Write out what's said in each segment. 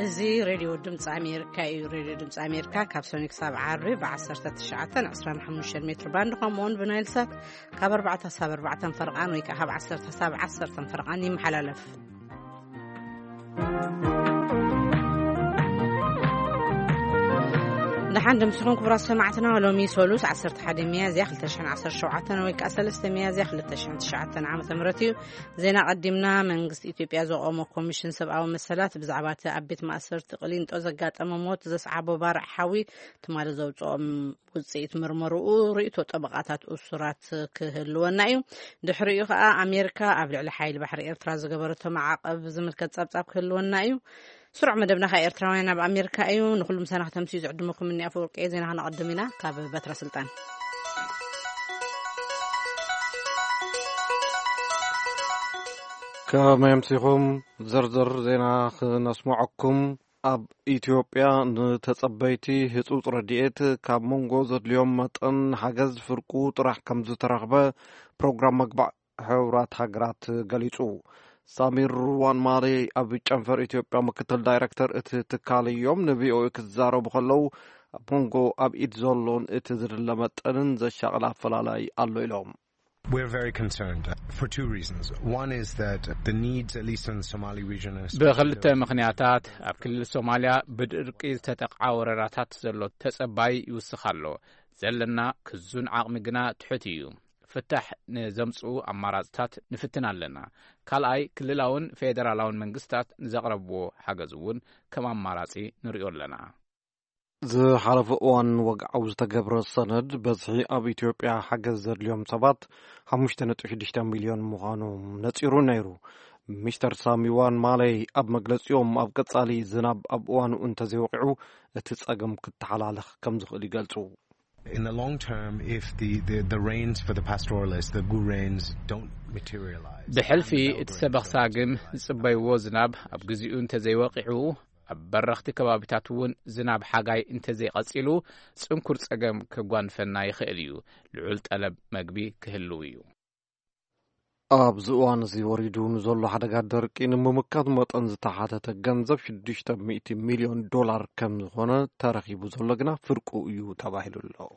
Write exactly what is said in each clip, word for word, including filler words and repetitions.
زي راديو دمس أمريكا أي راديو دمس أمريكا كابسونيك سبعة عربي بعشرة تسعة عشرة حموش المتر باند قامون بنايلسات كبر بعتها سبر بعتها فرقان ويكهب عشرة سبعة عشرة فرقاني محللف نحن دمسكم كبرى سمعتنا ولو ميسولوس عصرت حد ميازيا خلتشان عصر شوعتنا ويك أسلست ميازيا خلتشان تشعتنا عام ثمرتي زينا قدمنا من قص إثيوبيا زوقوم كوميشن سبعة ومسلات بزعبات أبيت مأسر تقلين توزقات أماموت زس عبو بارع حوي تمال زوج أم وزيت مرمرو ريتو طبقات أسرات كهلونايو دحريقة أمريكا قبل على حي البحر إيرتراز جبرته مع زمل كتساب تاب كهلونايو سرعة مدبنا خير تراوينا بأمريكا أيو نخلو مسانة تمسيز عدمكم مني أفورك إذن هنا قدمنا كاب بتر سلطان كما يمسيكم زرزر زينا نسمعكم أب إثيوبيا نتصبيتي هتوت رديت كاب مونغو زد اليوم متن حجز فرقو طرح كم زترغبة برنامج مقبع حورات حجرات قليتو سامير روان ماري أبي جنفر إثيوبيا مكتل دايركتور اتتكالي يوم نبيو إكزارو بخلو مونغو أب إتزولون اتزر لمتن زي شغلة فلالاي ألو إلهم. We're very concerned for two reasons. One is that the needs, at least in the Somali region, بغلت مخنياتات أبكل الصوماليا بدرقي تتقع ورراتات زلو تسباي يوسخالو زلنا كزون عقمقنا تحتيو فتح نزمصو أماراتات نفتنا لنا كالاي كللاون فيدرالاون منقستات نزغربو حاجزون كما أماراتي نريون لنا ز حرف وان وقعو زتقبر السند بزحي أب إثيوبيا حاجز زر اليوم سبات خمشتنة وحدشتا مليون مغانو نتيرو نيرو مشتر سامي وان مالي أب مجلس يوم أب قصالي زناب أب وانو انتزي وقعو اتساقم كتحلالخ كم زخلي قلتو. In the long term, if the, the, the rains for the pastoralists, the good rains, don't materialize. بحلفي اتسبخ ساقم صبي وزناب أب قزيون تزي وقعو أب برختي كبابتاتون زناب حاقاي انتزي قصيلو سنكر تساقم كقوان فناي خيليو لعلت ألب مقبي كهلويو. أب زوان زي وريدون زولو حدا قدر كين ممكاد مطنز تحت تجنزب شدشتا مئة مليون دولار كم زخونا تاريخي زولقنا فرقو يو تباهلو الله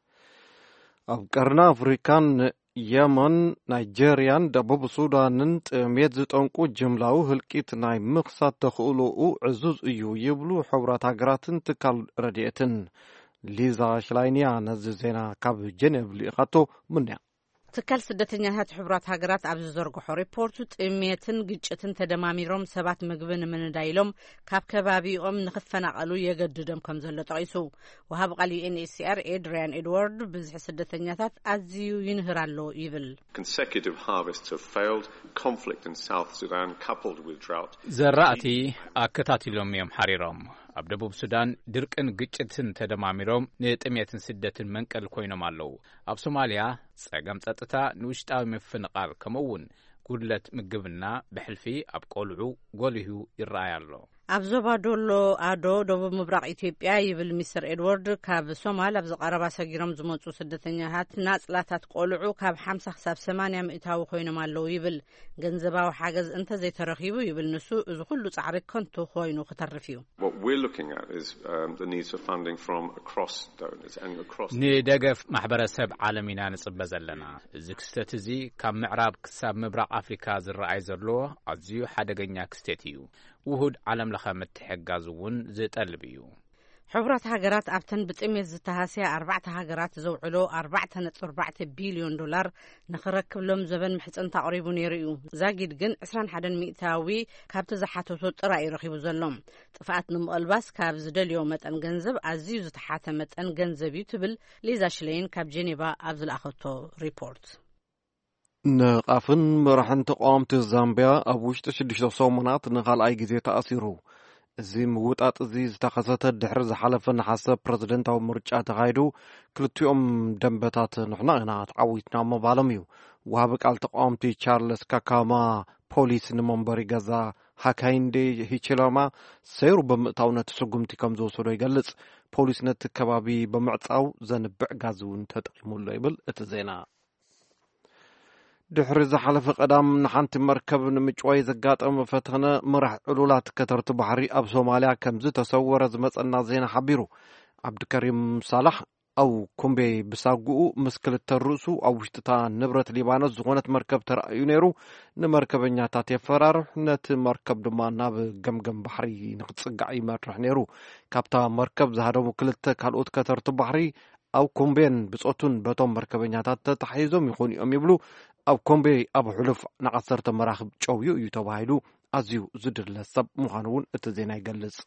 أب قرنا أفريكان يمن نيجيريان دبوب سودان ميزت أنكو جملاو هلكيت ناي مقصاد تخولو عزوز يو يبلو حورات عقراتن تكال رديتن ليزا شلاينيا نزيزينا كاب جنب لإخاتو منيا تكال سدتنيات حبرات هاجرات عبد الزرقو ريبورتو تأميتن جيتشتن تدماميروم سبات مقبن من دايلوم كاب كبابيهم نخفنا قالوا يجددهم كم زلة عيسو وهاب قالي إن إي سي آر إدريان إدوارد بزح سدتنيات أزيو ينهرالو يبل. Consecutive harvests have failed. Conflict in South Sudan coupled with drought. زرعتي أكتاتي لهم يوم حريرهم. أب دبوب السودان درقن جيتشتن تدماميروم نتأميتن سدتن منكل كوينو مالو. أب سوماليا ساقم تاتتا نوشتاو مفنقال كمون قدلت مقبلنا بحلفي أب قولعو قوليهو يرأيالو. أبزوبا دولو آدو دوب مبرق إثيوبيا يبل مستر إدوارد كاب سومال أبز قربا ساقيرم زمونسو سدتنيهات ناس لا تتقولعو كاب حمسة حساب سمانيا مئتاو خوينو مالو يبل جنزباو حاجز انت زي ترخيبو يبل نسو إزخلو تعرق كنتو خوينو خطرفيو. What we're looking at is um, the needs for funding from across donors and across. ندقف محبرسب عالمينا نصبزلنا زكستتزي كام معراب كساب مبرق أفريكا زرعي زرلو عزيو حدقنيا كستيتيو وهود عالم لخا متحقازون زيت قلبيو حبرات هاجرات أبتن بتأميز زتهاسيا أربعة هاجرات زوعلو أربعة أربعة بليون دولار نخرك لهم زبن محس أنت قريبون يريو زاجد جن عسران حدن مئتاوي كابت زحاتو توت رأي رخيبو زلهم طفقات نمو الباس كاب زدل يومت أن جنزب عزيز زتحاتمت أن جنزب يتبل ليزا شلين كاب جينيفا أبزل أخوتو ريبورت نقافن مرحن تقامت زامبيا أبوشت شدشتو صومنات نغال أي جزي تأثيرو زي موطات زي زتخصت الدحر زحلفن حسب بريزيدنتاو مرجع تغايدو كلتيوم دنبتات نحنا هنا تعويتنا مبالميو وهابق قال تقامتي تشارلز كاكاما بوليس نمنبري غزا حكايندي هيچلاما سيرو بمقطاونا تسقمتي كم زوسو يغلص بوليس نت كبابي بمعصاو زنبع غازون تطقيمو يبل اتزينا ድሕሪ ዝሓለፈ ቀዳም ንሓንቲ መርከብ ንምጭዋይ ዘጋጠመ ፈተነ ምራሕ ዕሉላት ከተርቲ ባሕሪ ኣብ ሶማልያ ከም ዝተሰወረ ዝመፀና ዜና ሓቢሩ። ዓብድከሪም ሳላሕ ኣብ ኮምቤ ብሳጉኡ ምስ ክልተ ርእሱ ኣብ ውሽጥታ ንብረት ሊባኖስ ዝኾነት መርከብ ተራእዩ ነይሩ። ንመርከበኛታት የፈራርሕ ነቲ መርከብ ድማ ናብ ገምገም ባሕሪ ንክፅጋዕ ይመርሕ ነይሩ። ካብታ መርከብ ዝሃደሙ ክልተ ካልኦት ከተርቲ ባሕሪ ኣብ ኮምቤን ብጾቱን በቶም መርከበኛታት ተታሒዞም ይኾኑ እዮም ይብሉ። ኣብ ኮምቤ ኣብ ሕሉፍ ንዓሰርተ መራኽብ ጨውዩ እዩ ተባሂሉ ኣዝዩ ዝድለ ሰብ ምዃኑ እውን እቲ ዜና ይገልጽ።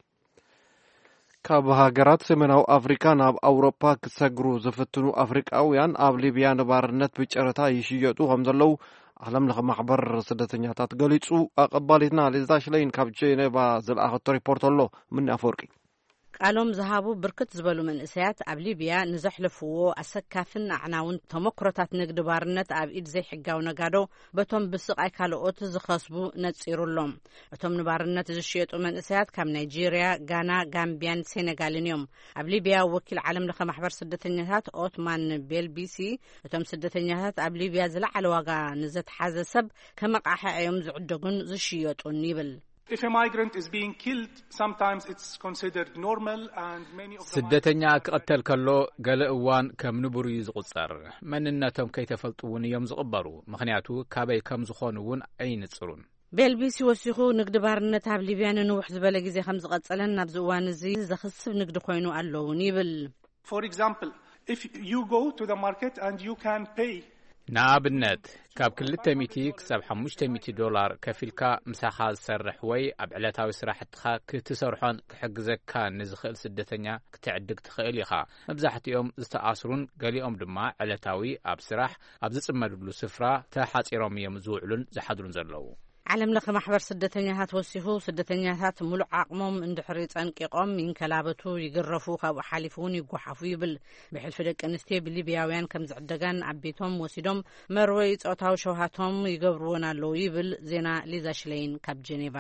ካብ ሃገራት ሰሜናዊ ኣፍሪካ ናብ ኣውሮፓ ክሰግሩ ዝፍትኑ ኣፍሪቃውያን ኣብ ሊብያ ንባርነት ብጨረታ ይሽየጡ ከም ዘለው ዓለም ለኸ ማሕበር ስደተኛታት ገሊጹ። ኣቐባሊትና ሊዛ ሽለይን ካብ ጄኔቫ ዝለኣኸቶ ሪፖርት ኣሎ። ምን ኣፈወርቂ ቃሎም ዝሃቡ ብርክት ዝበሉ መንእሰያት ኣብ ሊብያ ንዘሕልፍዎ ኣሰካፍን ኣዕናውን ተመክሮታት ንግዲ ባርነት ኣብ ኢድ ዘይሕጋው ነጋዶ በቶም ብስቃይ ካልኦት ዝኸስቡ ነፂሩሎም። እቶም ንባርነት ዝሽየጡ መንእሰያት ካብ ናይጄርያ፣ ጋና፣ ጋምቢያን ሴኔጋልን እዮም። ኣብ ሊብያ ወኪል ዓለም ለኸ ማሕበር ስደተኛታት ኦትማን ቤልቢሲ እቶም ስደተኛታት ኣብ ሊብያ ዝለዓለ ዋጋ ንዘተሓዘ ሰብ ከመቃሕዕ እዮም ዝዕደጉን ዝሽየጡን ይብል። If a migrant is being killed, sometimes it's considered normal and many of the ስደተኛ ክቀተል ከሎ ገለ እዋን ከም ንቡር እዩ ዝቁጸር። መንነቶም ከይተፈልጡውን እዮም ዝቕበሩ። ምክንያቱ ካበይ ከም ዝኾኑ እውን ኣይንጽሩን። ቤልቢሲ ወሲኹ ንግዲ ባርነት ኣብ ሊብያ ንውሕ ዝበለ ግዜ ከም ዝቐጸለን ናብዚ እዋን እዚ ዘኽስብ ንግዲ ኮይኑ ኣለውን ይብል። For example, if you go to the market and you can pay ንኣብነት ካብ ክልተ ሚእቲ ክሳብ ሓሙሽተ ሚእቲ ዶላር ከፊልካ ምሳኻ ዝሰርሕ ወይ ኣብ ዕለታዊ ስራሕትኻ ክትሰርሖን ክሕግዘካ ንዝኽእል ስደተኛ ክትዕድግ ትኽእል ኢኻ። መብዛሕትኦም ዝተኣስሩን ገሊኦም ድማ ዕለታዊ ኣብ ስራሕ ኣብ ዝጽመድሉ ስፍራ ተሓጺሮም እዮም ዝውዕሉን ዝሓድሩን ዘለዉ። ዓለም ለኸ ማሕበር ስደተኛታት ወሲኹ ስደተኛታት ሙሉእ ዓቕሞም እንድሕሪ ጸንቂቖም ይንከላበቱ፣ ይግረፉ፣ ካብኡ ሓሊፉ እውን ይጓሓፉ ይብል። ብሕልፊ ደቂ ኣንስትዮ ብሊብያውያን ከም ዝዕደጋን ኣብ ቤቶም ወሲዶም መርወይ ጾታዊ ሸውሃቶም ይገብርዎን ኣለዉ ይብል። ዜና ሊዛ ሽለይን ካብ ጄኔቫ።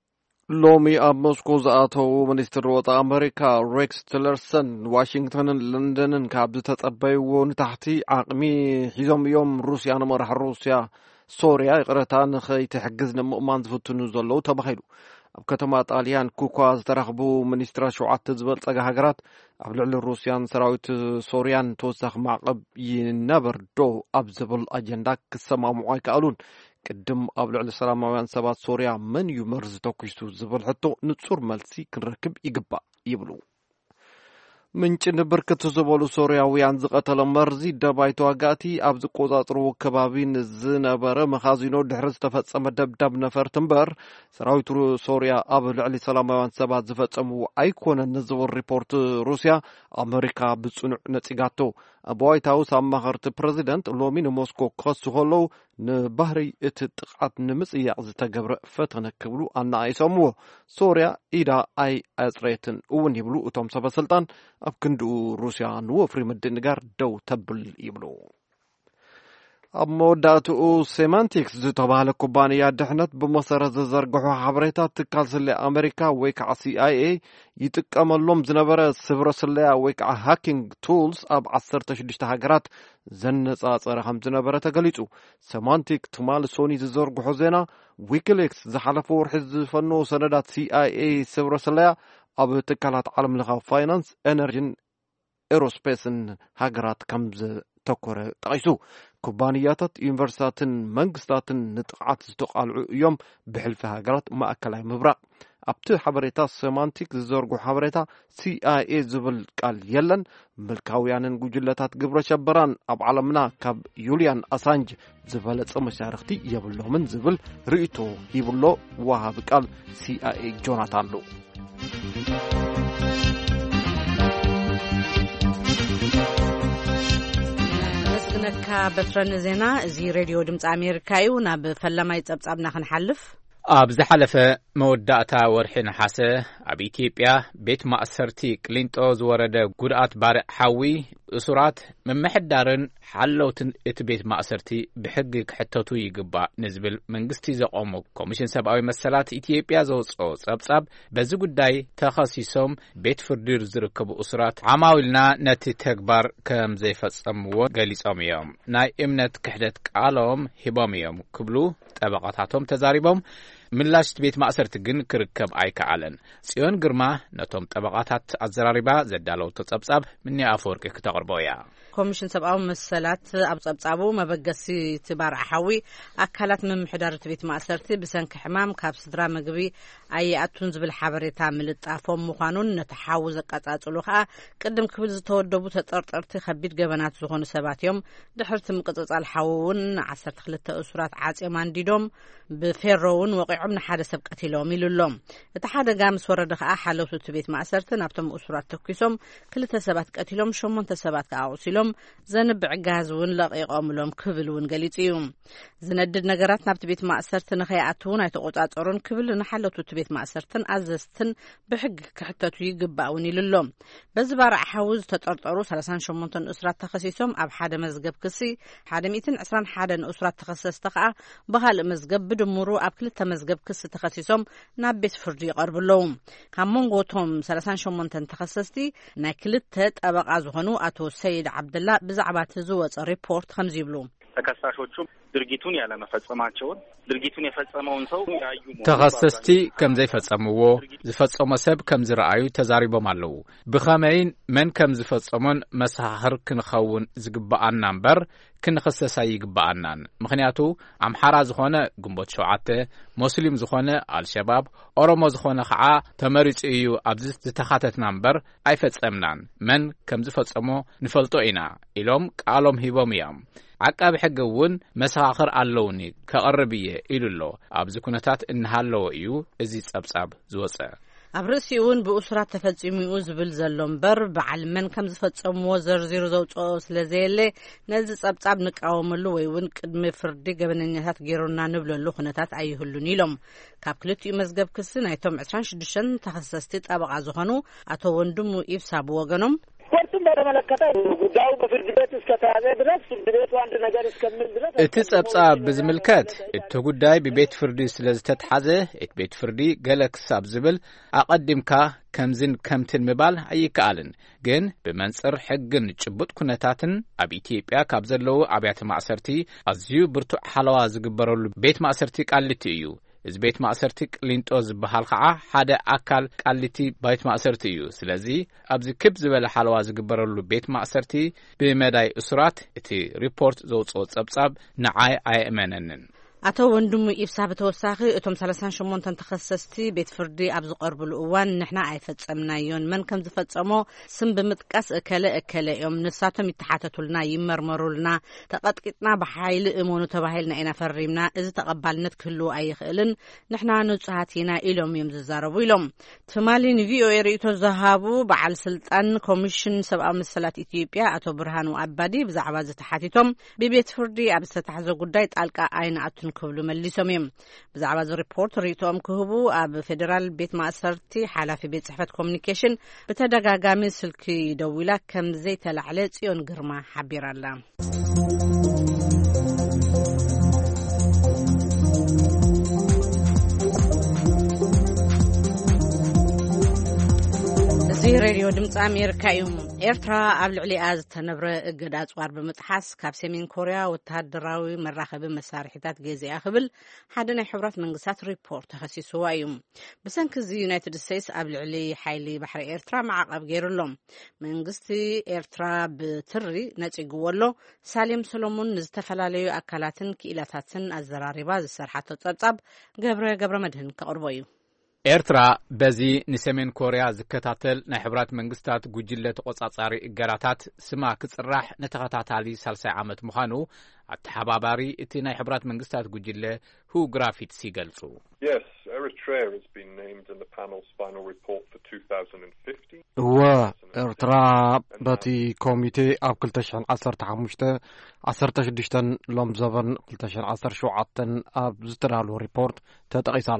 ሎሚ ኣብ ሞስኮ ዝኣተው ሚኒስትር ወፃኢ ኣሜሪካ ሬክስ ቲለርሰን ዋሽንግተንን ለንደንን ካብ ዝተጸበይዎ ንታሕቲ ዓቕሚ ሒዞም እዮም ሩስያ ንመራሒ ሩስያ ሶርያ ይቕረታ ንኸይትሕግዝ ንምእማን ዝፍትኑ ዘለዉ ተባሂሉ። ኣብ ከተማ ጣልያን ኩኳ ዝተረኽቡ ሚኒስትራት ሸውዓተ ዝበልጸጋ ሃገራት ኣብ ልዕሊ ሩስያን ሰራዊት ሶርያን ተወሳኺ ማዕቀብ ይነበር ዶ ኣብ ዝብል ኣጀንዳ ክሰማምዑ ኣይከኣሉን። ቅድም ኣብ ልዕሊ ሰላማውያን ሰባት ሶርያ መን እዩ መርዚ ተኩሱ ዝብል ሕቶ ንጹር መልሲ ክንረክብ ይግባእ ይብሉ። ምንጭ ንብርክት ዝበሉ ሶርያውያን ዝቐተለ መርዚ ደባይ ተዋጋእቲ ኣብ ዝቆጻጽርዎ ከባቢ ንዝነበረ መኻዚኖ ድሕሪ ዝተፈጸመ ደብዳብ ነፈርቲ እምበር ሰራዊት ሶርያ ኣብ ልዕሊ ሰላማውያን ሰባት ዝፈጸምዎ ኣይኮነን ዝብል ሪፖርት ሩስያ ኣሜሪካ ብጽኑዕ ነጺጋቶ። ኣብ ዋይት ሃውስ ኣማኸርቲ ፕረዚደንት ሎሚ ንሞስኮ ክኸሱ ከለዉ ንባህሪ እቲ ጥቃት ንምጽያቕ ዝተገብረ ፈተነ ክብሉ ኣነኣይሰምዎ። ሶርያ ኢዳ ኣይ ኣጽሬትን እውን ይብሉ እቶም ሰበስልጣን ኣብ ክንድኡ ሩስያ ንወፍሪ ምድንጋር ደው ተብል ይብሉ። ኣብ መወዳእትኡ ሴማንቲክስ ዝተባሃለ ኩባንያ ድሕነት ብመሰረት ዝዘርግሖ ሓበሬታት ትካል ስለያ ኣሜሪካ ወይ ከዓ ሲአይኤ ይጥቀመሎም ዝነበረ ስብረ ስለያ ወይ ከዓ ሃኪንግ ቱልስ ኣብ ዓሰርተ ሽዱሽተ ሃገራት ዘነጻጸረ ከም ዝነበረ ተገሊጹ። ሴማንቲክ ትማል ሶኒ ዝዘርግሖ ዜና ዊኪሊክስ ዝሓለፈ ወርሒ ዝፈነዉ ሰነዳት ሲአይኤ ስብረ ስለያ ኣብ ትካላት ዓለም ለኻዊ ፋይናንስ፣ ኤነርጂን ኤሮስፔስን ሃገራት ከም ዝተኮረ ጠቂሱ። ኩባንያታት ዩኒቨርሲታትን መንግስታትን ንጥቅዓት ዝተቃልዑ እዮም ብሕልፊ ሃገራት ማእከላይ ምብራቅ። ኣብቲ ሓበሬታ ሴማንቲክ ዝዘርጉ ሓበሬታ ሲአይኤ ዝብል ቃል የለን። ምልካውያንን ጉጅለታት ግብረ ሸበራን ኣብ ዓለምና ካብ ዩልያን ኣሳንጅ ዝበለጸ መሻርክቲ የብሎምን ዝብል ርእቶ ይብሎ ወሃቢ ቃል ሲአይኤ ጆናታን ሉ። ነካ በትረን ዜና እዚ ሬድዮ ድምፂ ኣሜሪካ እዩ። ናብ ፈላማይ ጸብጻብና ክንሓልፍ። ኣብ ዝሓለፈ መወዳእታ ወርሒ ነሓሰ ኣብ ኢትዮጵያ ቤት ማእሰርቲ ቅሊንጦ ዝወረደ ጉድኣት ባርዕ ሓዊ እሱራት መምሕዳርን ሓለውትን እቲ ቤት ማእሰርቲ ብሕጊ ክሕተቱ ይግባእ ንዝብል መንግስቲ ዘቆሞ ኮሚሽን ሰብኣዊ መሰላት ኢትዮጵያ ዘውፅኦ ጸብጻብ በዚ ጉዳይ ተኸሲሶም ቤት ፍርዲ ዝርከቡ እሱራት ዓማዊልና ነቲ ተግባር ከም ዘይፈጸምዎ ገሊጾም እዮም። ናይ እምነት ክሕደት ቃሎም ሂቦም እዮም ክብሉ ጠበቃታቶም ተዛሪቦም ምላሽ ቤት ማእሰርቲ ግን ክርከብ ኣይከኣለን። ጽዮን ግርማ ነቶም ጠበቃታት ኣዘራሪባ ዘዳለው ተጸብጻብ ምንያ ኣፈወርቂ ክተቕርቦ እያ። ኮሚሽን ሰብኣዊ መሰላት ኣብ ጸብጻቡ መበገሲ ትባር ሓዊ ኣካላት ምምሕዳር ቤት ማእሰርቲ ብሰንኪ ሕማም ካብ ስድራ ምግቢ ኣይኣቱን ዝብል ሓበሬታ ምልጣፎም ምዃኑን ነቲ ሓዊ ዘቃጻጽሉ ከዓ ቅድም ክብል ዝተወደቡ ተጠርጠርቲ ከቢድ ገበናት ዝኾኑ ሰባት እዮም። ድሕርቲ ምቅጽጻል ሓዊውን ዓሰርተ ክልተ እሱራት ዓጽዮም አንዲዶም ብፌሮውን ወቂዖም ንሓደ ሰብ ቀቲሎም ኢሉሎም። እቲ ሓደጋ ምስ ወረደ ከዓ ሓለውቱ ቤት ማእሰርቲ ናብቶም እሱራት ተኪሶም ክልተ ሰባት ቀቲሎም ሸሞንተ ሰባት ከኣቁሲሎም ዘንብዕ ጋዝ እውን ለቂቆምሎም ክብል እውን ገሊጹ እዩ። ዝነድድ ነገራት ናብቲ ቤት ማእሰርቲ ንኸይኣትውን ኣይተቆጻጸሩን ክብል ንሓለውቱ ቤት ማእሰርትን ኣዘዝትን ብሕጊ ክሕተቱ ይግባእውን ኢሉሎም። በዚ ባርዕ ሓዊ ዝተጠርጠሩ ሰላሳ ወሸሞንተ እሱራት ተኸሲሶም ኣብ ሓደ መዝገብ ክሲ ሓደ ሚእቲ ዕስራን ሓደ እሱራት ተኸሰስቲ ከዓ ብኻልእ መዝገብ ብድምሩ ኣብ ክልተ መዝገብ ክሲ ተኸሲሶም ናብ ቤት ፍርዲ ይቐርብለዉ። ካብ መንጎቶም ሰላሳ ወሸሞንተ ተኸሰስቲ ናይ ክልተ ጠበቃ ዝኾኑ አቶ ሰይድ ዓብደላ ብዛዕባ ዝወፀ ሪፖርት ከምዚ ይብሉ። ተከሳሾቹ ድርጊቱን ያለ መፈጸማቸውን ድርጊቱን የፈጸመውን ሰው ያዩ ተኸሰስቲ ከም ዘይፈጸምዎ ዝፈጸመ ሰብ ከም ዝረአዩ ተዛሪቦም ኣለዉ። ብኸመይን መን ከም ዝፈጸሞን መሳኽር ክንኸውን ዝግባአና እምበር ክንኽሰሳ ይግባአናን። ምክንያቱ ኣምሓራ ዝኾነ ግንቦት ሸውዓተ፣ ሙስሊም ዝኾነ አልሸባብ፣ ኦሮሞ ዝኾነ ከዓ ተመሪጹ እዩ ኣብዚ ዝተኻተትና እምበር ኣይፈጸምናን። መን ከም ዝፈጸሞ ንፈልጦ ኢና ኢሎም ቃሎም ሂቦም እዮም። ዓቃቢ ሕጊ እውን መሰኻኽር ኣለውኒ ከቐርብ እየ ኢሉሎ። ኣብዚ ኩነታት እንሃለዎ እዩ እዚ ጸብጻብ ዝወፀ። ኣብ ርእሲኡ እውን ብእሱራት ተፈጺሙ ዝብል ዘሎ እምበር በዓል መን ከም ዝፈጸምዎ ዘርዚሩ ዘውፅኦ ስለዘየለ ነዚ ጸብጻብ ንቃወመሉ ወይ እውን ቅድሚ ፍርዲ ገበነኛታት ገይሩና ንብለሉ ኩነታት ኣይህሉን ኢሎም። ካብ ክልቲኡ መዝገብ ክሲ ናይቶም ዕስራን ሽዱሽተ ተኸሰስቲ ጠበቃ ዝኾኑ አቶ ወንድሙ ኢብሳ ብወገኖም ወርቱም በተመለከተ ጉዳዩ በፍርድ ቤት እስከተያዘ ድረስ ፍርድ ቤቱ አንድ ነገር እስከምን ድረስ እቲ ጸብጻብ ብዝምልከት እቲ ጉዳይ ብቤት ፍርዲ ስለዝተተሓዘ እቲ ቤት ፍርዲ ገለ ክሳብ ዝብል ኣቐዲምካ ከምዝን ከምትን ምባል ኣይከኣልን። ግን ብመንጽር ሕግን ጭቡጥ ኩነታትን ኣብ ኢትዮጵያ ካብ ዘለዉ ኣብያተ ማእሰርቲ ኣዝዩ ብርቱዕ ሓለዋ ዝግበረሉ ቤት ማእሰርቲ ቃሊቲ እዩ። እዚ ቤት ማእሰርቲ ቅሊንጦ ዝበሃል ከዓ ሓደ ኣካል ቃሊቲ ቤት ማእሰርቲ እዩ። ስለዚ ኣብዚ ክብ ዝበለ ሓለዋ ዝግበረሉ ቤት ማእሰርቲ ብመዳይ እሱራት እቲ ሪፖርት ዘውፅኦ ጸብጻብ ንዓይ ኣይእመነንን። አቶ ወንድሙ ኢብሳ በተወሳኺ እቶም ሰላሳ ወሸሞንተ ተኸሰስቲ ቤት ፍርዲ ኣብ ዝቐርብሉ እዋን ንሕና ኣይፈጸምናዮን መን ከም ዝፈጸሞ ስም ብምጥቃስ እከለ እከለ እዮም ንሳቶም ይተሓተቱልና ይመርመሩልና ተቐጥቂጥና ብሓይሊ እሞኑ ተባሂልና ኢና ፈሪምና እዚ ተቐባልነት ክህልዎ ኣይኽእልን ንሕና ንጹሃት ኢና ኢሎም እዮም ዝዛረቡ ኢሎም። ትማሊ ንቪኦኤ ርእይቶ ዝሃቡ በዓል ስልጣን ኮሚሽን ሰብኣዊ መሰላት ኢትዮጵያ አቶ ብርሃኑ አባዲ ብዛዕባ ዝተሓቲቶም ብቤት ፍርዲ ኣብ ዝተታሕዘ ጉዳይ ጣልቃ ኣይንኣቱን ክብሉ መሊሶም እዮም። ብዛዕባ እዚ ሪፖርት ርእይቶም ክህቡ ኣብ ፌደራል ቤት ማእሰርቲ ሓላፊ ቤት ጽሕፈት ኮሚኒኬሽን ብተደጋጋሚ ስልኪ ደዊላ ከም ዘይተላዕለ ጽዮን ግርማ ሓቢራላ። እዚ ሬድዮ ድምፂ ኣሜሪካ እዩ። ኤርትራ ኣብ ልዕሊኣ ዝተነብረ እገዳ ኣጽዋር ብምጥሓስ ካብ ሰሜን ኮርያ ወተሃደራዊ መራኸቢ መሳርሒታት ገዚኣ ክብል ሓደ ናይ ሕብራት መንግስታት ሪፖርት ተኸሲስዋ እዩ። ብሰንኪ እዚ ዩናይትድ ስቴትስ ኣብ ልዕሊ ሓይሊ ባሕሪ ኤርትራ ማዕቐብ ገይሩሎም። መንግስቲ ኤርትራ ብትሪ ነጺግዎ ኣሎ። ሳሌም ሰሎሞን ንዝተፈላለዩ ኣካላትን ክኢላታትን ኣዘራሪባ ዝሰርሓቶ ጸብጻብ ገብረ ገብረ መድህን ከቕርቦ እዩ። ኤርትራ በዚ ንሰሜን ኮርያ ዝከታተል ናይ ሕብራት መንግስታት ጉጅለ ተቆጻጻሪ እገራታት ስማ ክጽራሕ ነተኸታታሊ ሳልሳይ ዓመት ምዃኑ ኣተሓባባሪ እቲ ናይ ሕብራት መንግስታት ጉጅለ ሁ ግራፊትስ ይገልጹ። Yes, Eritrea has been named in the panel's final report for two thousand fifteen. እወ ኤርትራ በቲ ኮሚቴ ኣብ ክልተ ሽሕን ዓሰርተ ሓሙሽተ ዓሰርተ ሽዱሽተ ሎም ዘበን ክልተ ሽሕን ዓሰርተ ሸውዓተ ኣብ ዝተዳለወ ሪፖርት ተጠቒሳላ።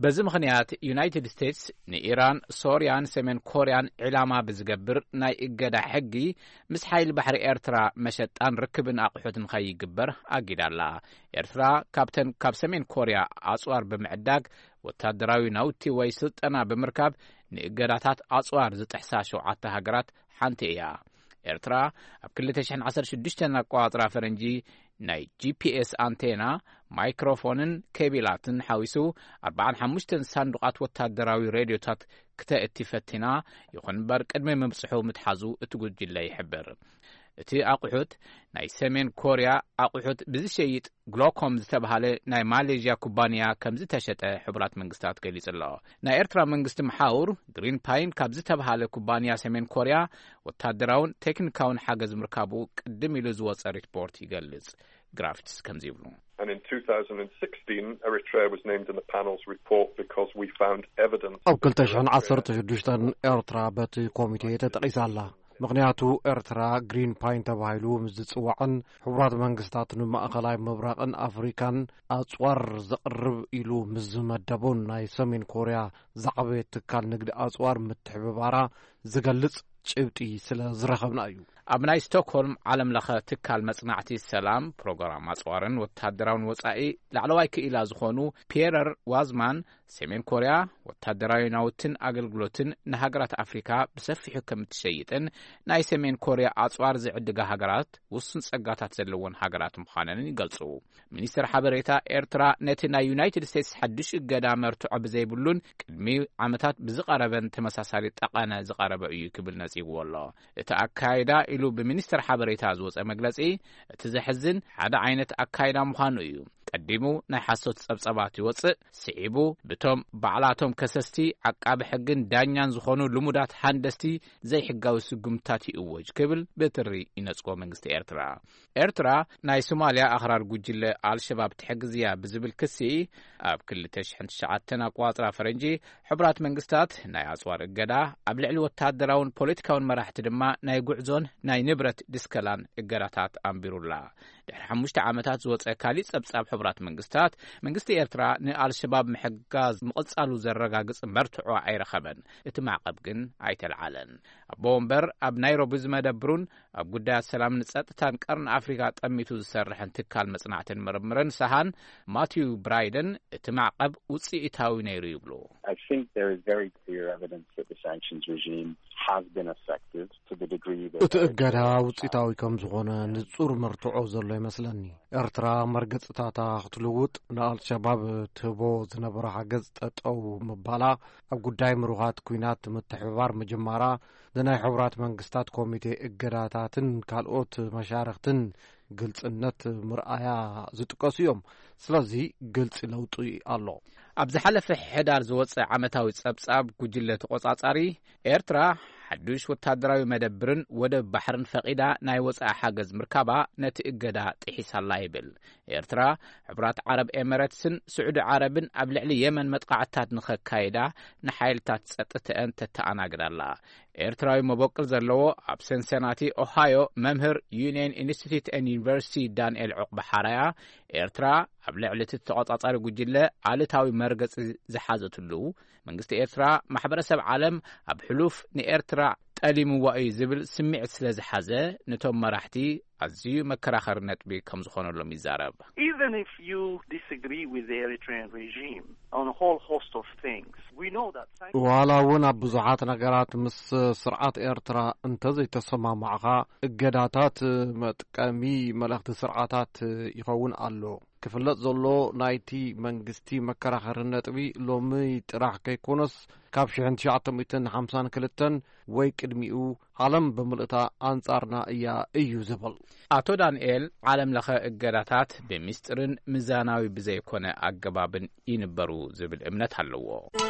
በዚ ምኽንያት ዩናይትድ ስቴትስ ንኢራን ሶርያን ሰሜን ኮርያን ዕላማ ብዝገብር ናይ እገዳ ሕጊ ምስ ሓይሊ ባሕሪ ኤርትራ መሸጣን ርክብን ኣቑሑትን ኸይግበር ኣጊዳላ ኤርትራ ካብተን ካብ ሰሜን ኮርያ ኣጽዋር ብምዕዳግ ወታደራዊ ናውቲ ወይ ስልጠና ብምርካብ ንእገዳታት ኣጽዋር ዝጥሕሳ ሸውዓተ ሃገራት ሓንቲ እያ ኤርትራ ኣብ ክልተ ሽሕን ዓሰርተ ሽዱሽተ ኣቆጻጽራ ፈረንጂ ናይ ጂፒኤስ አንቴና ማይክሮፎንን ኬቢላትን ሓዊሱ ኣርባዓን ሓሙሽተ ሳንዱቃት ወታደራዊ ሬድዮታት ክተእቲ ፈቲና ይኹን እምበር ቅድሚ ምብጽሑ ምትሓዙ እቲ ጉጅለ ይሕብር እቲ ኣቑሑት ናይ ሰሜን ኮርያ ኣቑሑት ብዝሸይጥ ግሎኮም ዝተባሃለ ናይ ማሌዥያ ኩባንያ ከም ዝተሸጠ ሕቡራት መንግስታት ገሊጹ ኣሎ ናይ ኤርትራ መንግስቲ መሓውር ግሪን ፓይን ካብ ዝተባሃለ ኩባንያ ሰሜን ኮርያ ወታደራውን ቴክኒካውን ሓገዝ ምርካቡ ቅድም ኢሉ ዝወፀ ሪፖርት ይገልጽ ግራፍትስ ከምዚ ይብሉ And in two thousand sixteen, Eritrea was named in the panel's report because we found evidence. ኣብ ክልተ ሽሕን ዓሰርተ ሽዱሽተ ኤርትራ በቲ ኮሚቴ ተጠቂሳላ ምክንያቱ ኤርትራ ግሪን ፓይን ተባሂሉ ምስ ዝጽዋዕን ሕቡራት መንግስታት ንማእኸላይ ምብራቕን ኣፍሪካን ኣጽዋር ዘቕርብ ኢሉ ምስ ዝመደቡን ናይ ሰሜን ኮርያ ዛዕበየ ትካል ንግዲ ኣጽዋር ምትሕብባራ ዝገልጽ ጭብጢ ስለ ዝረኸብና እዩ ኣብ ናይ ስቶክሆልም ዓለም ለኸ ትካል መጽናዕቲ ሰላም ፕሮግራም ኣጽዋርን ወታደራውን ወጻኢ ላዕለዋይ ክኢላ ዝኾኑ ፒየረር ዋዝማን ሰሜን ኮርያ ወታደራዊ ናውትን ኣገልግሎትን ንሃገራት ኣፍሪካ ብሰፊሑ ከም ትሸይጥን ናይ ሰሜን ኮርያ ኣጽዋር ዝዕድጋ ሃገራት ውስን ጸጋታት ዘለዎን ሃገራት ምዃነን ይገልጹ ሚኒስትር ሓበሬታ ኤርትራ ነቲ ናይ ዩናይትድ ስቴትስ ሓድሽ እገዳ መርትዖ ብዘይብሉን ቅድሚ ዓመታት ብዝቐረበን ተመሳሳሊ ጠቐነ ዝቐረበ እዩ ክብል ነጺግዎ ኣሎ እቲ ኣካይዳ ኢሉ ብሚኒስትር ሓበሬታ ዝወፀ መግለጺ እቲ ዘሕዝን ሓደ ዓይነት ኣካይዳ ምዃኑ እዩ ቀዲሙ ናይ ሓሶት ጸብጸባት ይወፅእ ስዒቡ በቶም ባዕላቶም ከሰስቲ ዓቃቢ ሕግን ዳኛን ዝኾኑ ልሙዳት ሃንደስቲ ዘይሕጋዊ ስጉምታት ይእወጅ ክብል በትሪ ይነጽጎ መንግስቲ ኤርትራ ኤርትራ ናይ ሶማልያ ኣኽራር ጉጅለ አልሸባብ ትሕግዝያ ብዝብል ክሲ ኣብ ክልተ ሽሕን ትሽዓተን ኣቆጻጽራ ፈረንጂ ሕቡራት መንግስታት ናይ ኣጽዋር እገዳ ኣብ ልዕሊ ወታደራውን ፖለቲካውን መራሕቲ ድማ ናይ ጉዕዞን ናይ ንብረት ድስከላን እገዳታት ኣንቢሩላ ድሕሪ ሓሙሽተ ዓመታት ዝወፀ ካሊእ ጸብጻብ ሕቡራት መንግስታት መንግስቲ ኤርትራ ንኣልሸባብ ምሕጋዝ ምቕጻሉ ዘረጋግጽ መርትዖ ኣይረኸበን እቲ ማዕቀብ ግን ኣይተለዓለን ኣቦ እምበር ኣብ ናይሮቢ ዝመደብሩን ኣብ ጉዳያት ሰላምን ጸጥታን ቀርን ኣፍሪካ ጠሚቱ ዝሰርሕን ትካል መጽናዕትን ምርምርን ሰሃን ማቲው ብራይደን እቲ ማዕቀብ ውጽኢታዊ ነይሩ ይብሉ I think there is very clear evidence that the sanctions regime has been effective to the degree that እቲ እገዳ ውጽኢታዊ ከም ዝኾነ ንጹር መርትዖ ዘሎ ይመስለኒ ኤርትራ መርገጽታታ ክትልውጥ ንኣልሸባብ ትቦ ዝነበረ ሓገዝ ጠጠው ምባላ ኣብ ጉዳይ ምሩኻት ኩናት ምትሕብባር መጀመራ ንናይ ሕቡራት መንግስታት ኮሚቴ እገዳታትን ካልኦት መሻርክትን ግልጽነት ምርኣያ ዝጥቀሱ እዮም ስለዚ ግልጽ ለውጢ ኣሎ ኣብ ዝሓለፈ ሕዳር ዝወፅእ ዓመታዊ ጸብጻብ ጉጅለ ተቆጻጻሪ ኤርትራ ሓዱሽ ወታደራዊ መደብርን ወደብ ባሕርን ፈቂዳ ናይ ወጻኢ ሓገዝ ምርካባ ነቲ እገዳ ጥሒሳላ ይብል ኤርትራ ሕቡራት ዓረብ ኤሚሬትስን ስዑዲ ዓረብን ኣብ ልዕሊ የመን መጥቃዕታት ንኸካይዳ ንሓይልታት ጸጥተአን ተተኣናግዳላ ኤርትራዊ መበቅል ዘለዎ ኣብ ሰንሰናቲ ኦሃዮ መምህር ዩኒየን ኢንስቲትዩት ኤንድ ዩኒቨርሲቲ ዳንኤል ዕቁባ ሓራያ ኤርትራ ኣብ ልዕሊ እቲ ተቆጻጻሪ ጉጅለ ኣልታዊ መርገጺ ዝሓዘትሉ መንግስቲ ኤርትራ ማሕበረሰብ ዓለም ኣብ ሕሉፍ ንኤርትራ ጠሊምዋ እዩ ዝብል ስምዒት ስለ ዝሓዘ ነቶም መራሕቲ ኣዝዩ መከራኸሪ ነጥቢ ከም ዝኾነሎም ይዛረብ Even if you disagree with the Eritrean regime on a whole host of things, we know that ዋላ እውን ኣብ ብዙሓት ነገራት ምስ ስርዓት ኤርትራ እንተዘይተሰማማዕኻ እገዳታት መጥቀሚ መልእኽቲ ስርዓታት ይኸውን ኣሎ ክፍለጥ ዘሎ ናይቲ መንግስቲ መከራኸሪ ነጥቢ ሎሚ ጥራሕ ከይኮነስ ካብ ሽሕን ትሽዓተ ሓምሳን ክልተን ወይ ቅድሚኡ ዓለም ብምልእታ አንጻርና እያ እዩ ዝብል ኣቶ ዳንኤል ዓለም ለኸ እገዳታት ብምስጥርን ሚዛናዊ ብዘይኮነ ኣገባብን ይንበሩ ዝብል እምነት ኣለዎ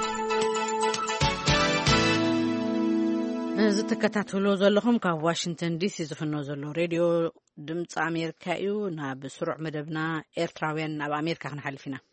ዝትከታተሉ ዘለኹም ካብ ዋሽንግተን ዲሲ ዝፍኖ ዘሎ ሬድዮ ድምፂ ኣሜሪካ እዩ ናብ ስሩዕ መደብና ኤርትራውያን ናብ ኣሜሪካ ክንሓልፍ ኢና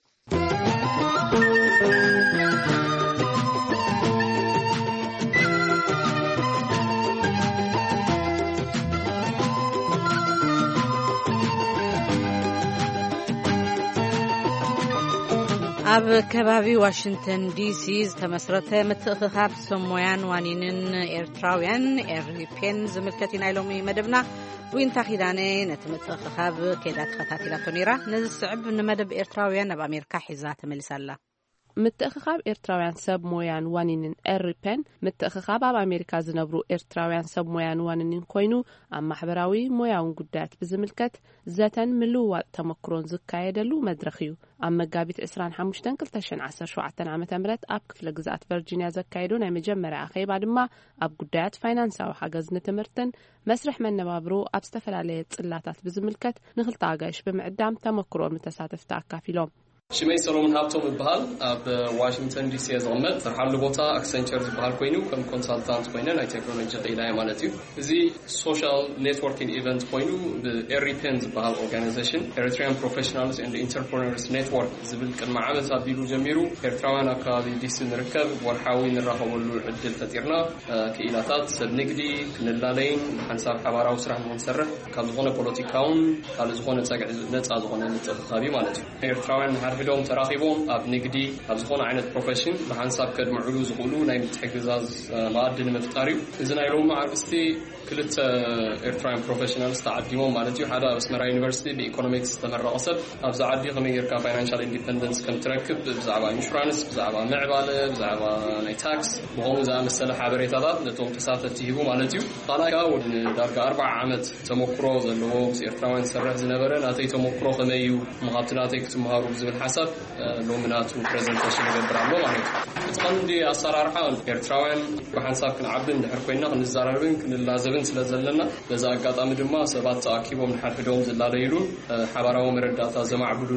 ኣብ ከባቢ ዋሽንግተን ዲሲ ዝተመስረተ ምትእኽኻብ ሰሞያን ዋኒንን ኤርትራውያን ኤርፔን ዝምልከት ኢና ሎሚ መደብና ዊንታ ኺዳነ ነቲ ምትእኽኻብ ከይዳ ተኸታቲላቶ ነይራ ነዚ ስዕብ ንመደብ ኤርትራውያን ኣብ ኣሜሪካ ሒዛ ተመሊሳላ ምትእኽኻብ ኤርትራውያን ሰብ ሞያን ዋኒንን ኤርፔን ምትእኽኻብ ኣብ ኣሜሪካ ዝነብሩ ኤርትራውያን ሰብ ሞያን ዋኒንን ኮይኑ ኣብ ማሕበራዊ ሞያውን ጉዳያት ብዝምልከት ዘተን ምልውዋጥ ተመክሮን ዝካየደሉ መድረኽ እዩ ኣብ መጋቢት عشرين خمسة ክልተ ሺህ ዓሰርተ ሸውዓተ ዓመተ ምህረት ኣብ ክፍለ ግዛት ቨርጂኒያ ዘካየዱ ናይ መጀመርያ ኣኼባ ድማ ኣብ ጉዳያት ፋይናንሳዊ ሓገዝ ንትምህርትን መስርሕ መነባብሮ ኣብ ዝተፈላለየ ጽላታት ብዝምልከት ንኽልተ ኣጋይሽ ብምዕዳም ተመክሮ ተሳተፍቲ ኣካፊሎም ሽመይ ሰሎሞን ሃብቶም ይበሃል ኣብ ዋሽንግተን ዲሲ ዝቕመጥ ስርሓሉ ቦታ ኣክሰንቸር ዝበሃል ኮይኑ ከም ኮንሳልታንት ኮይኑ ናይ ቴክኖሎጂ ቐይዳይ ማለት እዩ እዚ ሶሻል ኔትወርኪንግ ኢቨንት ኮይኑ ኤሪፔን ዝበሃል ኦርጋናይዜሽን ኤሪትሪያን ፕሮፌሽናልስ ኤንድ ኢንተርፕረነርስ ኔትወርክ ዝብል ቅድሚ ዓመት ኣቢሉ ጀሚሩ ኤርትራውያን ኣብ ከባቢ ዲሲ ንርከብ ወርሓዊ ንራኸበሉ ዕድል ፈጢርና ክኢላታት ሰብ ንግዲ ክንላለይን ሓንሳብ ሓባራዊ ስራሕ ንሰርሕ ካብ ዝኾነ ፖለቲካውን ካብ ዝኾነ ፀግዒ ነፃ ዝኾነ ምትእኽኻብ ማለት እዩ ኤርትራውያን حلوم تراقبهم أب نقدي أبزخون عينة بروفيشن بحنساب كد معلو زغلو نايم تحجزاز معدن مفتاري إذن أيلوم مع عرفتي كلت إيرتراين بروفيشنالز تعديهم مالتيو حدا اسمها يونيفرسيتي بإيكونوميكس تمر رأسب أبز عدي غمير كا فاينانشال إنديبندنس كم تركب بزعبا إنشورانس بزعبا معبالة بزعبا ناي تاكس بغون زعم السلة حابريت هذا لتوم تساعد تجيبه مالتيو طالع كاود دارك أربع عمد تمكروز اللي هو إيرتراين سرح زنبرن أتي تمكرو خميو مغابتناتي كتمهارو بزمن حسب لومنات وبرزنتيشن يقدروا ማለት ተቀንዲ አሰራርሓ ኤርትራውያን በሐንሳብ ክንዓብን ድሕርኮይና ክንዛረብን ክንላዘብን ስለዘለና በዛ አጋጣሚ ድማ ሰባት ተአኪቦም ንሓድዶም ዝላለይሉ ሓባራዊ መረዳታ ዘማዕብሉ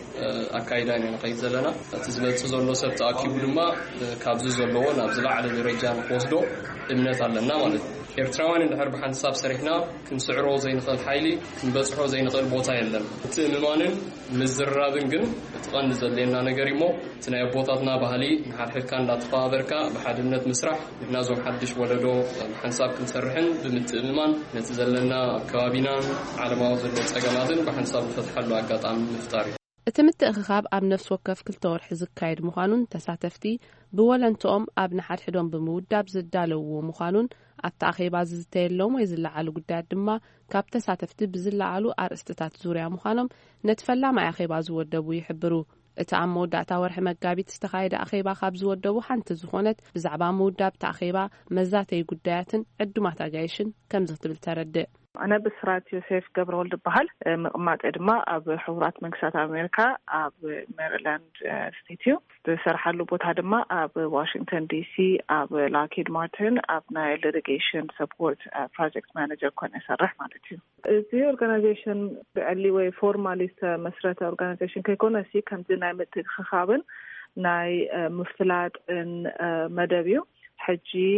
አካይዳን ንቀይ ዘለና ትዝበጽ ዘሎ ሰብ ተአኪቡ ድማ ካብዚ ዘለዎ ናብ ዝላዕለ ደረጃ ንወስዶ እምነት ኣለና ማለት ነው ኤርትራውያን እንድሕር በሐንሳብ ሰሪሕና ክንስዕሮ ዘይንኽእል ሓይሊ ክንበጽሖ ዘይንኽእል ቦታ የለን እቲ ምማንን ምዝራብን ግን ተቀንዲ ዘለና ነገር ይሞ ትናይ ቦታትና ባህሊ ንሓድሕድካ እንዳተኸባበርካ በሓድነት ምስራሕ ንናዞም ሓድሽ ወለዶ በሐንሳብ ክንሰርሕን ብምትእምማን ነቲ ዘለና ከባቢናን ዓለማዊ ዘሎ ፀገማትን በሐንሳብ ፈትሐሉ አጋጣሚ ምፍጣር እቲ ምትእኽኻብ ኣብ ነፍስ ወከፍ ክልተ ወርሒ ዝካየድ ምዃኑን ተሳተፍቲ ብወለንቶም ኣብ ንሓድሕዶም ብምውዳብ ዝዳለውዎ ምዃኑን ኣብቲ ኣኼባ ዝዝተየሎም ወይ ዝለዓሉ ጉዳያት ድማ ካብ ተሳተፍቲ ብዝለዓሉ ኣርእስትታት ዙርያ ምዃኖም ነቲ ፈላማይ ኣኼባ ዝወደቡ ይሕብሩ እቲ ኣብ መወዳእታ ወርሒ መጋቢት ዝተኻየደ ኣኼባ ካብ ዝወደቡ ሓንቲ ዝኾነት ብዛዕባ መውዳብቲ ኣኼባ መዛተይ ጉዳያትን ዕዱማት ኣጋይሽን ከም ዝትብል ተረድእ أنا بسرات يوسف قبر ولد بحال مقمات إدماء أب حضرات منكسات أمريكا أب ميرلاند ستيتيو بسرح اللوبوت هدماء أب واشنطن دي سي أب لاكيد مارتن أب ناي litigation support project manager كون أسرح مالتيو the organization اللي وي formalist مسرات organization كيكون أسي كم زي متخخابن ناي مفتلات إن مدبيو حجي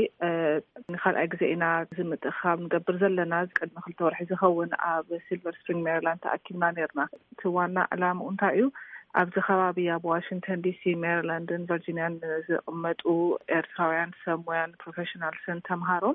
نخال أجزائنا زمت خام نقبر زلنا قد نخل تورح زخون أب سيلفر سبرينغ ميرلاند تأكيدنا نيرنا توانا علام أنتايو أب زخوابي أب واشنطن دي سي ميرلاند فيرجينيا أمتو إيرتراويان سمويان بروفيشنال سن تمهارون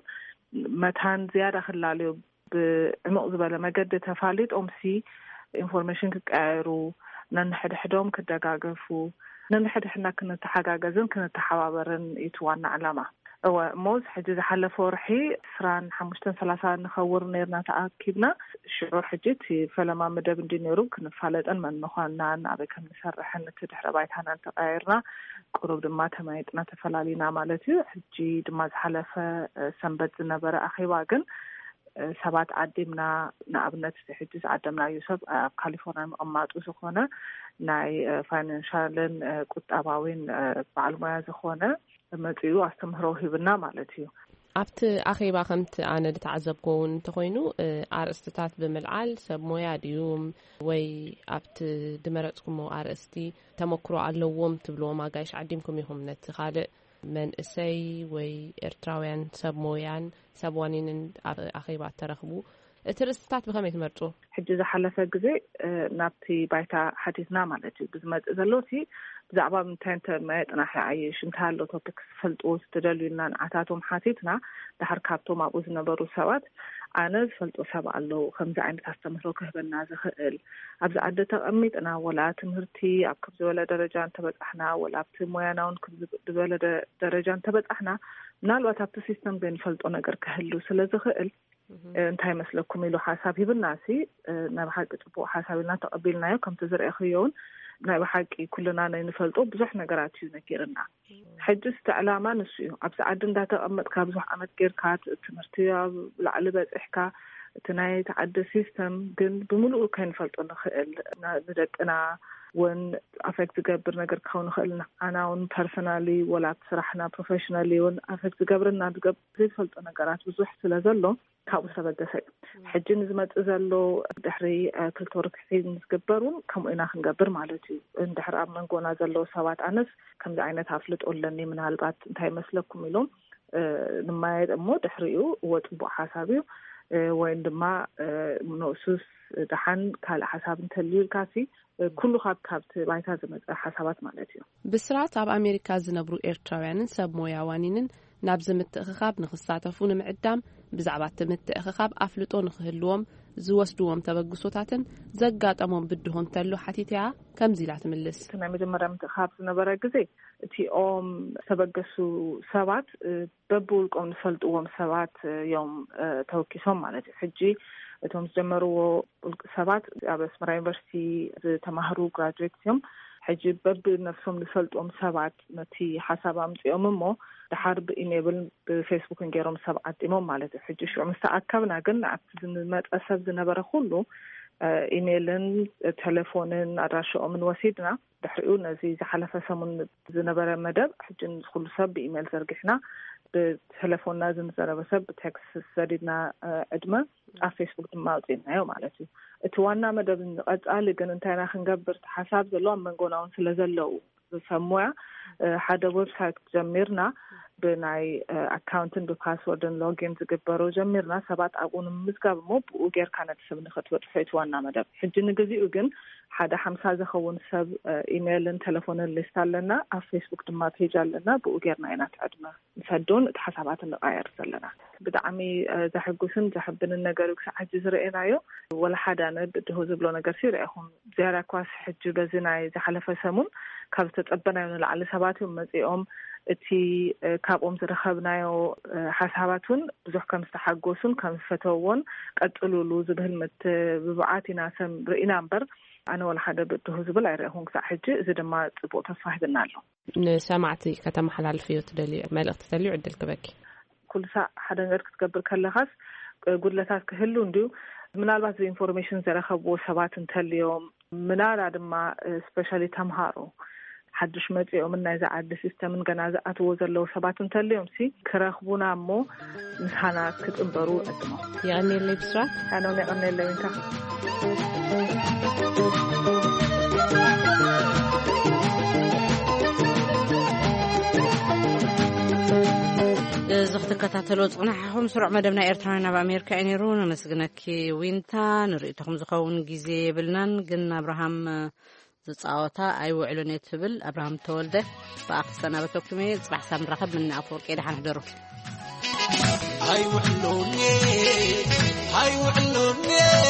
متان زيادة خلاليو بعمق زبالة ما قد تفاليت أمسي information كقارو ننحد حدوم كدقاقفو ننحد حنا كنا تحقاقزن كنا تحوابرن يتوانا علامة هو موز حجز حل فرحي سران حمشتن ثلاثة نخور نيرنا تأكيدنا شعور حجتي فلما مدب ندينيرو كنا فالد أن من نخوانا نعبي كم نسرح نتدح ربايتنا نتغيرنا قروب دما تمايتنا تفلالينا مالتي حجي دماز حلفة سنبت زنبرة أخي واقن سبات عدمنا نعبنت حجز عدمنا يوسف كاليفورنيا مقامات وسخونة ناي فاينانشالن قطاباوين بعلماء زخونة متيو استمهرو هبنا مالتيو ኣብቲ ኣኼባ ከምቲ ኣነ ዝተዓዘብኩ እንተኮይኑ ኣርእስትታት ብምልዓል ሰብ ሞያ ድዩም ወይ ኣብቲ ድመረጽኩሞ ኣርእስቲ ተመክሮ ኣለዎም ትብልዎም ኣጋይሽ ዓዲምኩም ኢኹም ነቲ ካልእ መንእሰይ ወይ ኤርትራውያን ሰብ ሞያን ሰብ ዋኒንን ኣኼባ ተረኽቡ እቲ ርእስትታት ብኸመይ ትመርጹ ሕጂ ዝሓለፈ ግዜ ናብቲ ባይታ ሓዲስና ማለት እዩ ብዝመጽእ ዘሎቲ ብዛዕባ ምንታይ እንተመጥና ሓይሽ እንታይ ኣሎ ቶፒክስ ፈልጦ ዝተደልዩና ንዓታቶም ሓቲትና ድሕር ካብቶም ኣብኡ ዝነበሩ ሰባት ኣነ ዝፈልጦ ሰብ ኣለው ከምዚ ዓይነት ኣስተምህሮ ክህበና ዝኽእል ኣብዚ ዓዲ ተቐሚጥና ወላ ትምህርቲ ኣብ ከብ ዝበለ ደረጃ እንተበጻሕና ወላ ኣብቲ ሞያናውን ከብ ዝበለ ደረጃ እንተበጻሕና ምናልባት ኣብቲ ሲስተም ዘይንፈልጦ ነገር ክህሉ ስለ ዝኽእል እንታይ መስለኩም ኢሉ ሓሳብ ሂብናሲ ናብ ሓቂ ጽቡቕ ሓሳብ ኢልና ተቐቢልናዮ ከምቲ ዝርአኽዮውን ናይ ብሓቂ ኩልና ናይ ንፈልጦ ብዙሕ ነገራት እዩ ነጊርና ሕጂ ዝተዕላማ ንሱ እዩ ኣብዚ ዓዲ እንዳተቐመጥካ ብዙሕ ዓመት ጌርካ ትምህርቲ ኣብ ላዕሊ በፂሕካ እቲ ናይ ተዓዲ ሲስተም ግን ብምሉኡ ከይንፈልጦ ንኽእል ንደቅና ውን ኣፌክት ዝገብር ነገር ክኸውን ንኽእል ንዓና ውን ፐርሰናሊ ወላ ስራሕና ፕሮፌሽናሊ ውን ኣፌክት ዝገብርና ዘይፈልጦ ነገራት ብዙሕ ስለ ዘሎ ካብኡ ዝተበገሰ እዩ ሕጂ ንዝመፅእ ዘሎ ድሕሪ ክልተ ወር ክሒድ ዝግበሩን ከምኡ ኢና ክንገብር ማለት እዩ እንድሕሪ ኣብ መንጎና ዘሎ ሰባት ኣነስ ከምዚ ዓይነት ኣፍልጦ ኣለኒ ምናልባት እንታይ መስለኩም ኢሎም ንማየጥ እሞ ድሕሪኡ ወጥቡቕ ሓሳብ እዩ ወይም ድማ ንሱስ ደሓን ካልእ ሓሳብ እንተልዩልካሲ ኩሉ ካብ ካብቲ ባይታ ዝመፀ ሓሳባት ማለት እዩ ብስራት ኣብ ኣሜሪካ ዝነብሩ ኤርትራውያንን ሰብ ሞያ ዋኒንን ናብ ዝምትእኽኻብ ንኽሳተፉ ንምዕዳም ብዛዕባ ትምትእኽኻብ ኣፍልጦ ንኽህልዎም ዝወስድዎም ተበግሶታትን ዘጋጠሞም ብድሆን ተሎ ሓቲትያ ከምዚ ኢላ ትምልስ ናይ መጀመርያ ምትእኽኻብ ዝነበረ ግዜ እቲኦም ተበገሱ ሰባት በብውልቆም ዝፈልጥዎም ሰባት እዮም ተወኪሶም ማለት እዩ ሕጂ እቶም ዝጀመርዎ ሰባት ኣብ ኣስመራ ዩኒቨርሲቲ ዝተማሃሩ ግራጁዌት እዮም ሕጂ በብነፍሶም ዝፈልጥዎም ሰባት ነቲ ሓሳብ ኣምፅኦም እሞ ድሓር ብኢሜይልን ብፌስቡክን ገይሮም ሰብ ዓጢሞም ማለት እዩ ሕጂ ሽዑ ምስ ተኣከብና ግን ኣብቲ ዝመፀ ሰብ ዝነበረ ኩሉ ኢሜይልን ቴሌፎንን ኣድራሻኦምን ወሲድና ድሕሪኡ ነዚ ዝሓለፈ ሰሙን ዝነበረ መደብ ሕጂ ኩሉ ሰብ ብኢሜይል ዘርጊሕና ብቴሌፎንና ዝንዘረበ ሰብ ብቴክስት ሰዲድና ዕድመ ኣብ ፌስቡክ ድማ ኣውፂናዮ ማለት እዩ እቲ ዋና መደብ ንቐጻሊ ግን እንታይና ክንገብር ሓሳብ ዘሎ ኣብ መንጎናውን ስለ ዘለው ሰሞያ ሓደ ዌብሳይት ጀሚርና ብናይ ኣካውንትን ብፓስወርድን ሎጊን ዝግበሩ ጀሚርና ሰባት ኣብኡ ንምዝጋብ እሞ ብኡ ጌርካ ነቲ ሰብ ንኽትበፅሖ እቲ ዋና መደብ ሕጂ ንግዚኡ ግን ሓደ ሓምሳ ዝኸውን ሰብ ኢሜይልን ቴሌፎንን ሊስት ኣለና ኣብ ፌስቡክ ድማ ፔጅ ኣለና ብኡ ጌርና ኢና ትዕድመ ንሰዶን እቲ ሓሳባት ንቃየር ዘለና ብጣዕሚ ዘሕጉስን ዘሕብንን ነገር ክሳብ ሕጂ ዝርአናዮ ወላ ሓደ ኣነ ብድሆ ዝብሎ ነገር ሲርአኹም ዝያዳ ኳስ ሕጂ በዚ ናይ ዝሓለፈ ሰሙን ካብ ዝተፀበናዮ ንላዕሊ ሰባት እዮም መፂኦም እቲ ካብኦም ዝረኸብናዮ ሓሳባትን ብዙሕ ከም ዝተሓጎሱን ከም ዝፈተውዎን ቀጥሉሉ ዝብል ምትብባዓት ኢና ሰም ርኢና እምበር ኣነ ወላ ሓደ ብድሆ ዝብል ኣይርአኹም ክሳብ ሕጂ እዚ ድማ ፅቡቅ ተስፋ ሂብና ኣሎ ንሰማዕቲ ከተመሓላልፍ እዮ ትደልዩ መልእኽቲ ተልዩ ዕድል ክበኪ ኩሉ ሰዓት ሓደ ነገር ክትገብር ከለኻስ ጉድለታት ክህሉ እንድዩ ምናልባት ኢንፎርሜሽን ዘረኸብዎ ሰባት እንተልዮም ምናላ ድማ ስፔሻሊ ተምሃሮ ሓድሽ መፅኦም ናይ ዝዓዲ ሲስተምን ገና ዝኣትዎ ዘለው ሰባት እንተልዮም ሲ ክረኽቡና እሞ ምሳና ክትንበሩ ዕድሞ ይቐኒለይ ብስራት ኣነ ይቐኒለይ እንታ እዚ ክትከታተሉ ጽናሕኹም ስሩዕ መደብና ኤርትራውያን ኣብ ኣሜሪካ ነይሩ ነመስግነኪ ዊንታ ንርእይተኹም ዝኸውን ግዜ የብልናን ግን አብርሃም ዝጻወታ ኣይውዕሉን እትብል አብርሃም ተወልደ በአክስተናበተኩም ጽባሕ ሳምራኸብ ምን አፈወርቅ ደሓን ሕደሩ ኣይውዕሉኒ ኣይውዕሉኒ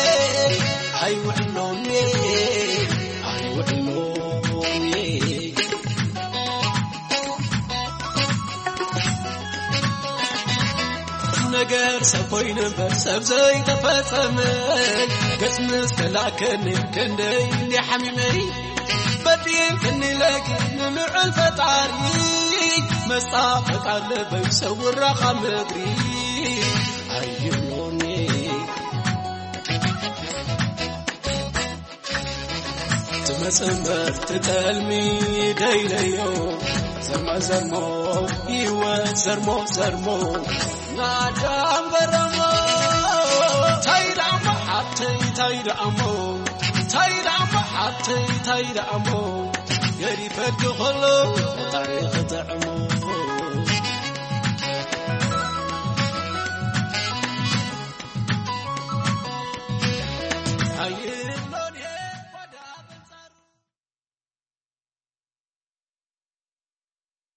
ኣይውዕሉኒ ኣይውዕሉኒ ነገር ሰፎይ ነበር ሰብዘይ ተፈጸመኝ ገጽ ምስተላከኒ ክንደይ እንዲሐሚመይ በዲን ክንለቂ ንምዕል ፈጣሪ መስጣፈጥ አለበይ ሰውራ ኻምግሪ አይብሎኒ ትመስመር ትጠልሚ ደይለዮ ዘርማ ዘርሞ ይወት ዘርሞ ዘርሞ نادام برمو تايدا محطي تايدا أمو تايدا محطي تايدا أمو يري فك خلو تاريخ تعمو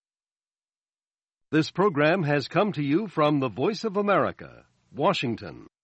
This program has come to you from the Voice of America, Washington.